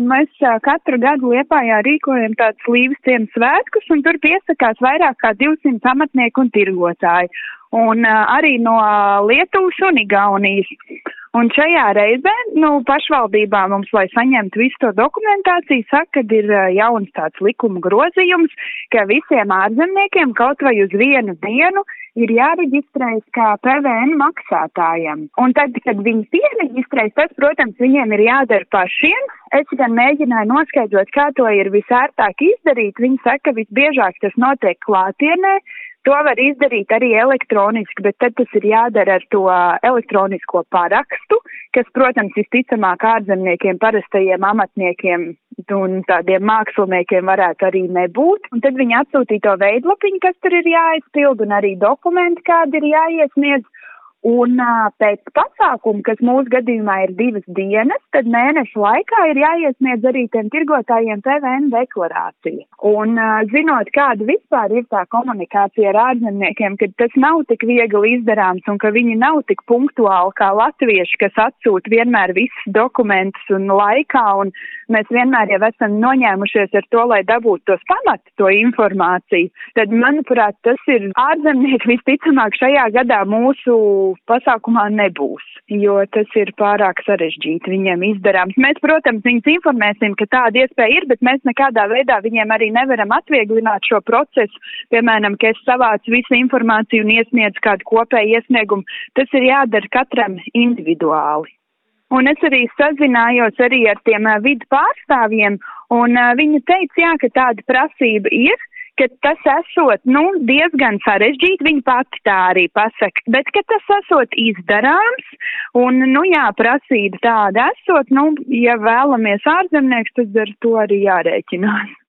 mēs katru gadu Liepājā rīkojam tādus Līves ciemu svētkus, un tur piesakās vairāk kā 200 amatnieku un tirgotāji, un arī no Lietuvas un Igaunijas. Un šajā reizē, pašvaldībā mums, lai saņemtu visu to dokumentāciju, saka, ka ir jauns tāds likuma grozījums, ka visiem ārzemniekiem kaut vai uz vienu dienu ir jāreģistrējas kā PVN maksātājiem. Un tad, kad viņi piereģistrējas, tad, protams, viņiem ir jādara pašiem. Es gan mēģināju noskaidrot, kā to ir visērtāk izdarīt. Viņi saka, ka visbiežāk tas notiek klātienē. To var izdarīt arī elektroniski, bet tad tas ir jādara ar to elektronisko parakstu, kas, protams, visticamāk ārzemniekiem, parastajiem amatniekiem un tādiem māksliniekiem varētu arī nebūt. Un tad viņi atsūtīja to veidlapiņu, kas tur ir jāizpild, un arī dokumenti, kādi ir jāiesniedz. Un pēc pasākuma, kas mūsu gadījumā ir 2 dienas, tad mēneša laikā ir jāiesniedz arī tiem tirgotājiem PVN deklarācija. Un zinot, kāda vispār ir tā komunikācija ar ārzemniekiem, ka tas nav tik viegli izdarāms un ka viņi nav tik punktuāli kā latvieši, kas atsūta vienmēr visus dokumentus un laikā, un mēs vienmēr jau esam noņēmušies ar to, lai dabūtu tos pamatu, to informāciju. Tad, manuprāt, tas ir ārzemnieki visticamāk šajā gadā mūsu pasākumā nebūs, jo tas ir pārāk sarežģīti viņiem izdarāms. Mēs, protams, viņus informēsim, ka tāda iespēja ir, bet mēs nekādā veidā viņiem arī nevaram atvieglināt šo procesu. Piemēram, ka es savācu visu informāciju un iesniedzu kādu kopēju iesniegumu. Tas ir jādara katram individuāli. Un es arī sazinājos arī ar tiem vidu pārstāvjiem, un viņi teica, jā, ka tāda prasība ir, ka tas esot, diezgan sarežģīti, viņa pati tā arī pasaka, bet ka tas esot izdarāms, un, prasība tāda esot, ja vēlamies ārzemnieks, tad ar to arī jārēķinās.